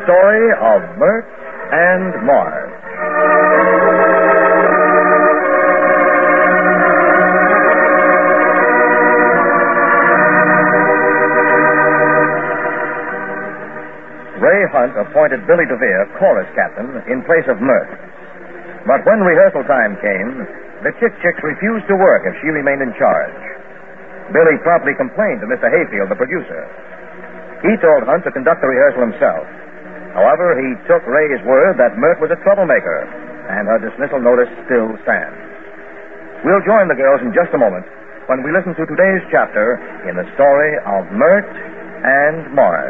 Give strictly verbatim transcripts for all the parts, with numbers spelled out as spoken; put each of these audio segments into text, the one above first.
story of Mert and Marge. Ray Hunt appointed Billy DeVere chorus captain in place of Mert. But when rehearsal time came, the Chick Chicks refused to work if she remained in charge. Billy promptly complained to Mister Hayfield, the producer. He told Hunt to conduct the rehearsal himself. However, he took Ray's word that Mert was a troublemaker, and her dismissal notice still stands. We'll join the girls in just a moment when we listen to today's chapter in the story of Mert and Marge.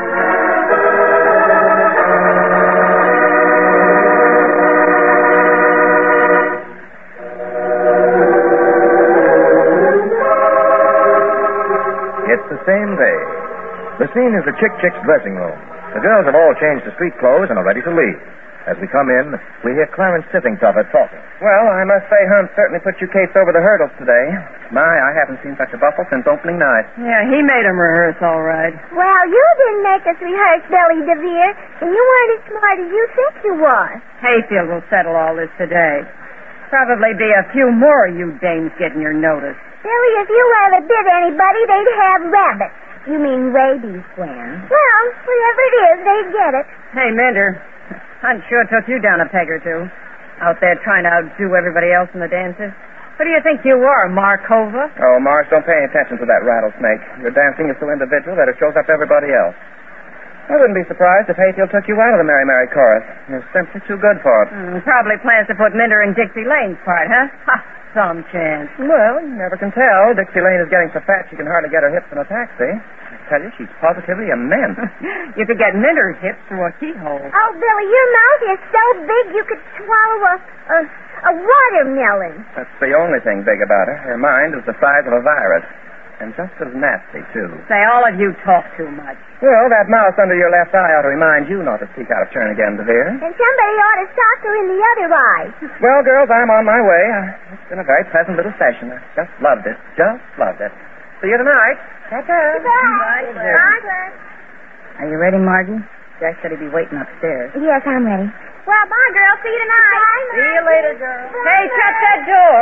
It's the same day. The scene is the Chick Chicks' dressing room. The girls have all changed to street clothes and are ready to leave. As we come in, we hear Clarence Sittingtuffer talking. Well, I must say Hunt certainly put you Capes over the hurdles today. My, I haven't seen such a bustle since opening night. Yeah, he made him rehearse all right. Well, you didn't make us rehearse, Billy DeVere, and you weren't as smart as you think you were. Hayfield will settle all this today. Probably be a few more of you dames getting your notice. Billy, if you ever bit anybody, they'd have rabbits. You mean rabies, Gwen? Well, whatever it is, they'd get it. Hey, Minder, Hunt sure took you down a peg or two. Out there trying to outdo everybody else in the dances. What do you think you are, Markova? Oh, Marge, don't pay any attention to that rattlesnake. Your dancing is so individual that it shows up to everybody else. I wouldn't be surprised if Hayfield took you out of the Mary Mary chorus. You're simply too good for it. Mm, probably plans to put Minder in Dixie Lane's part, huh? Ha, some chance. Well, you never can tell. Dixie Lane is getting so fat she can hardly get her hips in a taxi. I tell you, she's positively immense. You could get Minder's hips through a keyhole. Oh, Billy, your mouth is so big you could swallow a, a, a watermelon. That's the only thing big about her. Her mind is the size of a virus. And just as nasty, too. Say, all of you talk too much. Well, that mouse under your left eye ought to remind you not to speak out of turn again, DeVere. And somebody ought to sock her in the other eye. Well, girls, I'm on my way. Uh, It's been a very pleasant little session. I just loved it. Just loved it. See you tonight. Goodbye. Goodbye. Bye. Are you ready, Margie? Jack said he'd be waiting upstairs. Yes, I'm ready. Well, bye, girl. See you tonight. Bye, See you later, girl. Hey, shut that door.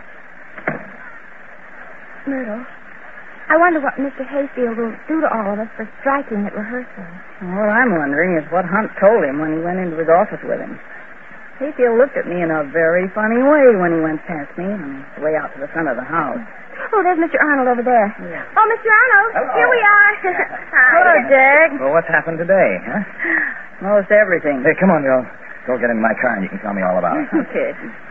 Myrtle, I wonder what Mister Hayfield will do to all of us for striking at rehearsal. All I'm wondering is what Hunt told him when he went into his office with him. Hayfield looked at me in a very funny way when he went past me on his way out to the front of the house. Oh, there's Mister Arnold over there. Yeah. Oh, Mister Arnold, Hello. here we are. Hello, Jack. Well, what's happened today, huh? Most everything. Hey, come on, girl. Go get in my car and you can tell me all about it. Okay.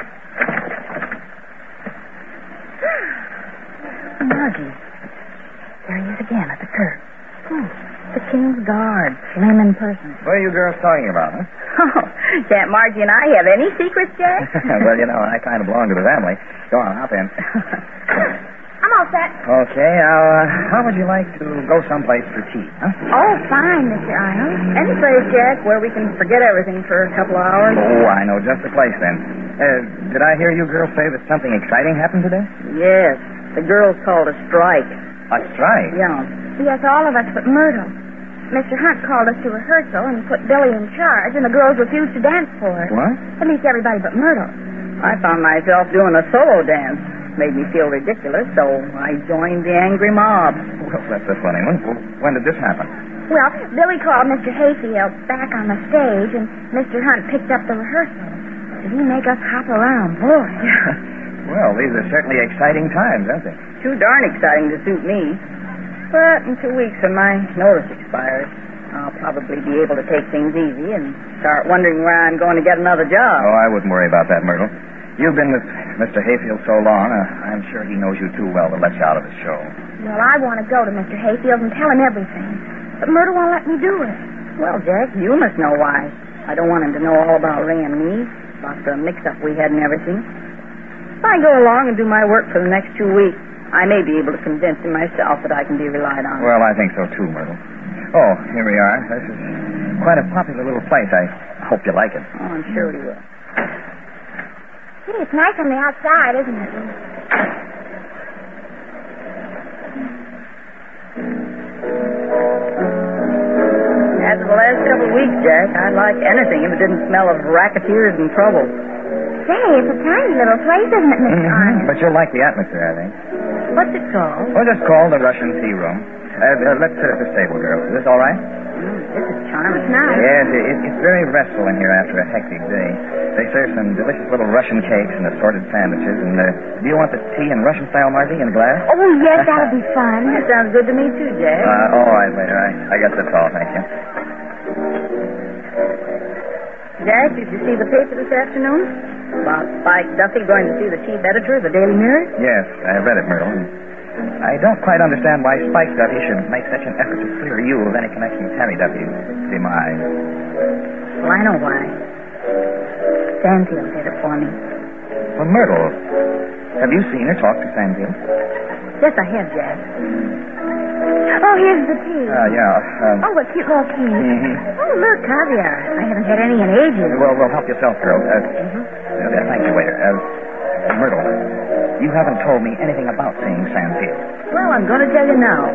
Margie. There he is again at the curb. Oh, the King's Guard, slim in person. What are you girls talking about, huh? Oh, can't Margie and I have any secrets, Jack? Well, you know, I kind of belong to the family. Go on, hop in. I'm all set. Okay, now, uh, how would you like to go someplace for tea, huh? Oh, fine, Mister Arnold. Any place, Jack, where we can forget everything for a couple of hours? Oh, I know just the place, then. Uh, did I hear you girls say that something exciting happened today? Yes. The girls called a strike. A strike? Yeah. Yes, all of us but Myrtle. Mister Hunt called us to rehearsal and put Billy in charge, and the girls refused to dance for her. What? At least everybody but Myrtle. I found myself doing a solo dance. Made me feel ridiculous, so I joined the angry mob. Well, that's a funny one. Well, when did this happen? Well, Billy called Mister Hayfield back on the stage, and Mister Hunt picked up the rehearsal. Did he make us hop around, boy? Well, these are certainly exciting times, aren't they? Too darn exciting to suit me. But in two weeks when my notice expires, I'll probably be able to take things easy and start wondering where I'm going to get another job. Oh, I wouldn't worry about that, Myrtle. You've been with Mister Hayfield so long, uh, I'm sure he knows you too well to let you out of his show. Well, I want to go to Mister Hayfield and tell him everything. But Myrtle won't let me do it. Well, Jack, you must know why. I don't want him to know all about Ray and me, about the mix-up we had and everything. If I go along and do my work for the next two weeks, I may be able to convince him myself that I can be relied on. Well, I think so, too, Myrtle. Oh, here we are. This is quite a popular little place. I hope you like it. Oh, I'm sure he will. Gee, it's nice on the outside, isn't it? As of the last couple of weeks, Jack. I'd like anything if it didn't smell of racketeers and trouble. Say, it's a tiny little place, isn't it, Mister Mm-hmm. Arnold? But you'll like the atmosphere, I think. What's it called? Well, just call the Russian tea room. Uh, uh, let's sit at this table, girls. Is this all right? Mm, this is charming. It's nice. Yes, it, it's very restful in here after a hectic day. They serve some delicious little Russian cakes and assorted sandwiches. And uh, do you want the tea in Russian-style Margie in a glass? Oh, yes, that'll be fun. That sounds good to me, too, Jack. Uh, all right, waiter. I, I guess that's all. Thank you. Jack, did you see the paper this afternoon? About Spike Duffy going to see the chief editor of the Daily Mirror? Yes, I read it, Myrtle. I don't quite understand why Spike Duffy should make such an effort to clear you of any connection with Harry Duffy's demise. Well, I know why. Sandfield did it for me. Well, Myrtle, have you seen or talked to Sandfield? Yes, I have, Jack. Oh, here's the tea. Uh, yeah. Um, Oh, what cute little cake. mhm. Oh, look, caviar. I haven't had any in ages. Well, well, help yourself, girl. Uh, Mhm. uh, thank you, waiter. Uh, Myrtle, you haven't told me anything about seeing Sandfield. Well, I'm going to tell you now.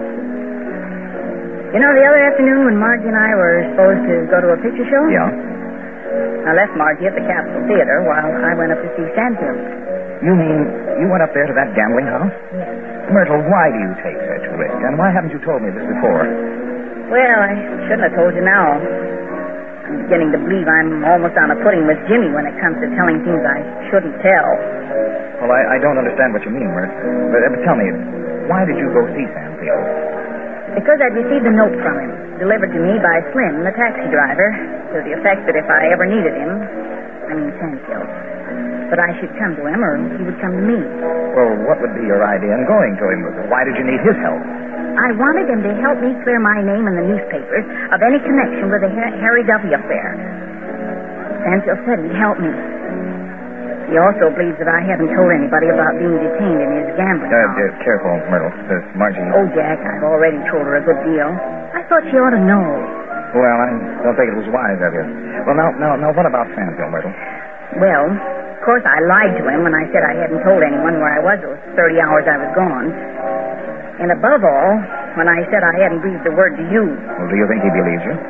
You know, the other afternoon when Margie and I were supposed to go to a picture show? Yeah? I left Margie at the Capitol Theater while I went up to see Sandfield. You mean you went up there to that gambling house? Yes. Myrtle, why do you take such risk? And why haven't you told me this before? Well, I shouldn't have told you now. I'm beginning to believe I'm almost on a footing with Jimmy when it comes to telling things I shouldn't tell. Well, I, I don't understand what you mean, Myrt. But, uh, but tell me, why did you go see Sandfield? Because I'd received a note from him, delivered to me by Slim, the taxi driver, to the effect that if I ever needed him, I mean Sandfield, that I should come to him or he would come to me. Well, what would be your idea in going to him? Why did you need his help? I wanted him to help me clear my name in the newspapers of any connection with the Har- Harry Duffy affair. Sandfield said he'd help me. He also believes that I haven't told anybody about being detained in his gambling Uh, house. uh, careful, Myrtle. There's Margie. Oh, Jack, I've already told her a good deal. I thought she ought to know. Well, I don't think it was wise of you. Well, now, now, now, what about Sandfield, Myrtle? Well, of course, I lied to him when I said I hadn't told anyone where I was those thirty hours I was gone. And above all, when I said I hadn't breathed a word to you. Well, do you think he believes you?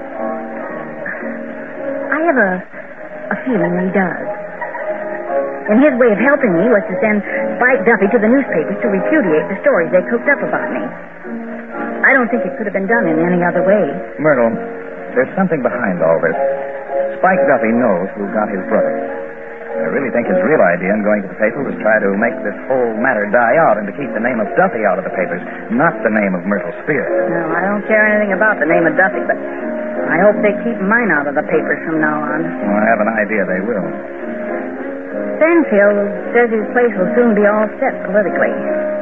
I have a, a feeling that he does. And his way of helping me was to send Spike Duffy to the newspapers to repudiate the stories they cooked up about me. I don't think it could have been done in any other way. Myrtle, there's something behind all this. Spike Duffy knows who got his brother. I really think his real idea in going to the paper was try to make this whole matter die out and to keep the name of Duffy out of the papers, not the name of Myrtle Spear. No, I don't care anything about the name of Duffy, but I hope they keep mine out of the papers from now on. Well, I have an idea they will. Sandfield says his place will soon be all set politically.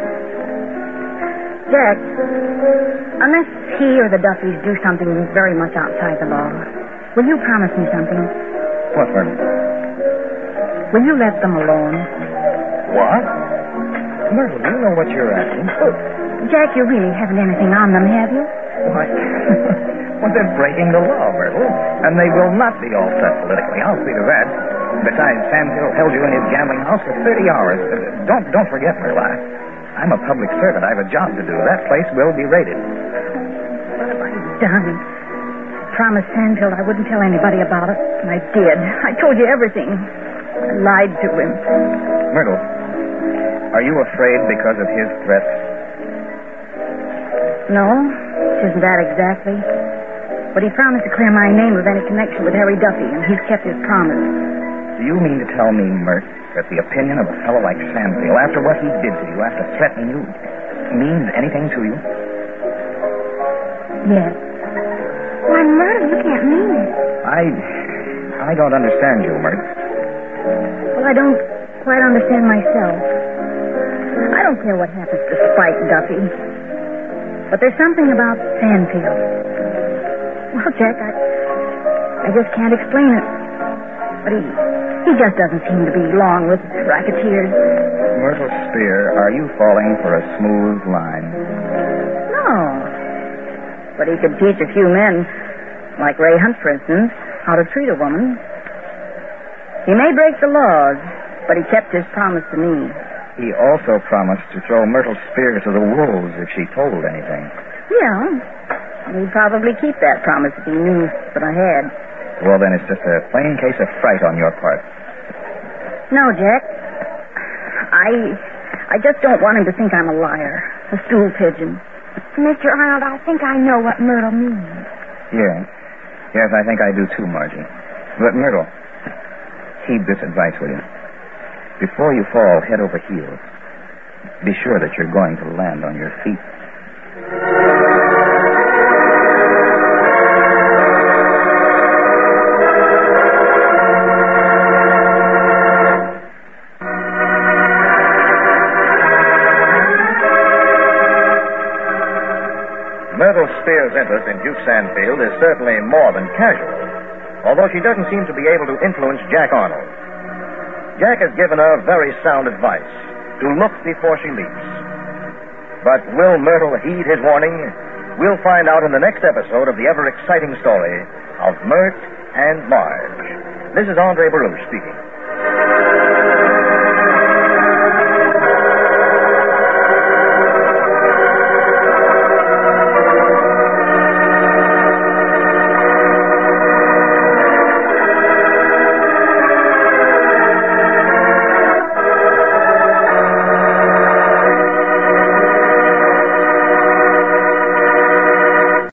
Jack, unless he or the Duffys do something very much outside the law, will you promise me something? What, Myrtle? Will you let them alone? What? Myrtle, do you know what you're asking? Oh, Jack, you really haven't anything on them, have you? Why? Well, they're breaking the law, Myrtle. And they will not be all set politically. I'll see to that. Besides, Sandfield held you in his gambling house for thirty hours. Uh, don't don't forget, Myrtle, I, I'm a public servant. I have a job to do. That place will be raided. What have I done? I promised Sandfield I wouldn't tell anybody about it, and I did. I told you everything. I lied to him. Myrtle, are you afraid because of his threats? No, it isn't that exactly. But he promised to clear my name of any connection with Harry Duffy, and he's kept his promise. Do you mean to tell me, Myrt, that the opinion of a fellow like Sandfield, after what he did to you, after threatening you, means anything to you? Yes. Why, Myrtle, you can't mean it. I... I don't understand you, Myrt. Well, I don't quite understand myself. I don't care what happens to Spike Duffy. But there's something about Sandfield. Well, Jack, I... I just can't explain it. But he... he just doesn't seem to belong with racketeers. Myrtle Spear, are you falling for a smooth line? No. But he could teach a few men, like Ray Hunt, for instance, how to treat a woman. He may break the laws, but he kept his promise to me. He also promised to throw Myrtle Spear to the wolves if she told anything. Yeah. He'd probably keep that promise if he knew that I had. Well, then it's just a plain case of fright on your part. No, Jack. I I just don't want him to think I'm a liar, a stool pigeon. Mister Arnold, I think I know what Myrtle means. Yes. Yes, I think I do too, Margie. But, Myrtle, heed this advice, will you? Before you fall head over heels, be sure that you're going to land on your feet. Myrtle Spear's interest in Duke Sandfield is certainly more than casual, although she doesn't seem to be able to influence Jack Arnold. Jack has given her very sound advice to look before she leaps. But will Myrtle heed his warning? We'll find out in the next episode of the ever-exciting story of Myrt and Marge. This is Andre Baruch speaking.